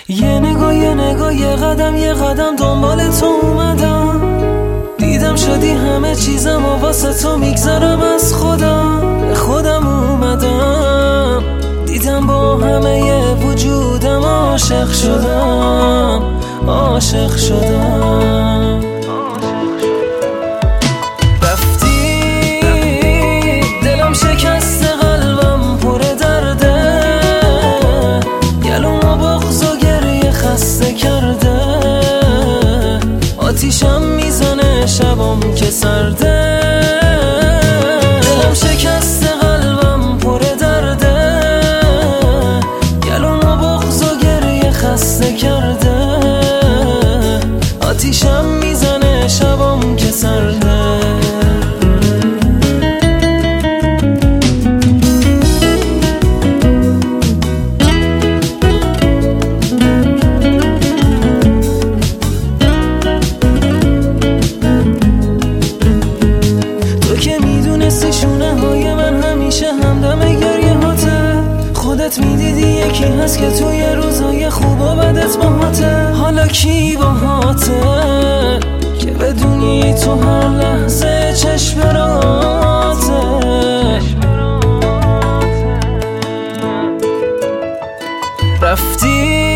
یه نگاه یه قدم دنبال تو اومدم. دیدم شدی همه چیزم و واسه تو میگذرم از خودم اومدم. دیدم با همه وجودم عاشق شدم. رفتی دلم شکسته، قلبم پر درده، گلوم و بغض و گریه خسته کرده. آتیشم میزنه شبم که سرده. دلم شکسته، قلبم پر درده، گلوم و بغض و گریه خسته کرده. آتیشم میزنه شبم که سرده. شونه های من همیشه همدم گریه هاته. خودت میدیدی یکی هست که توی روزای خوب و بدت باهاته. حالا کی باهاته که بدونی تو هر لحظه چشم راته. رفتی